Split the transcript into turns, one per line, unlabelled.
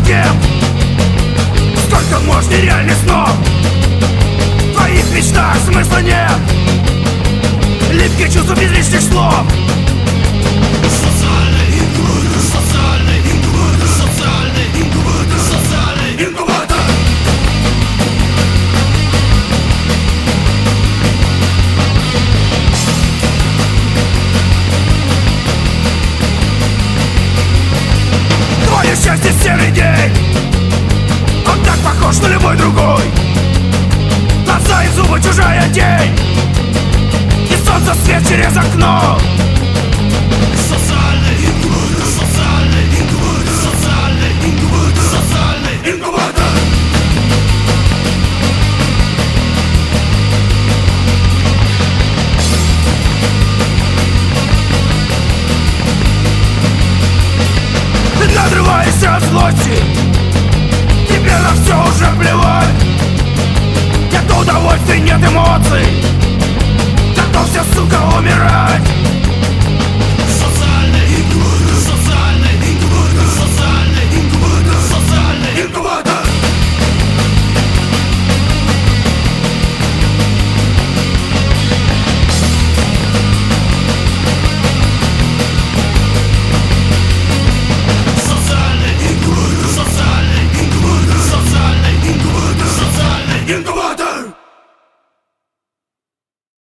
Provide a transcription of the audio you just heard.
кем? Сколько можно нереальных снов? В твоих мечтах смысла нет. Липкие чувства без лишних слов. Социальный инкубатор, социальный инкубатор, социальный инкубатор, социальный инкубатор. Твое счастье — серый день. Он так похож на любой другой. Глаза и зубы — чужая тень. И солнце свет через окно. Социальный инкубатор, социальный инкубатор, социальный инкубатор, социальный инкубатор. Надрываясь от злости, тебе на все уже плевать. Нет удовольствий, нет эмоций. Готовься, сука, умирать.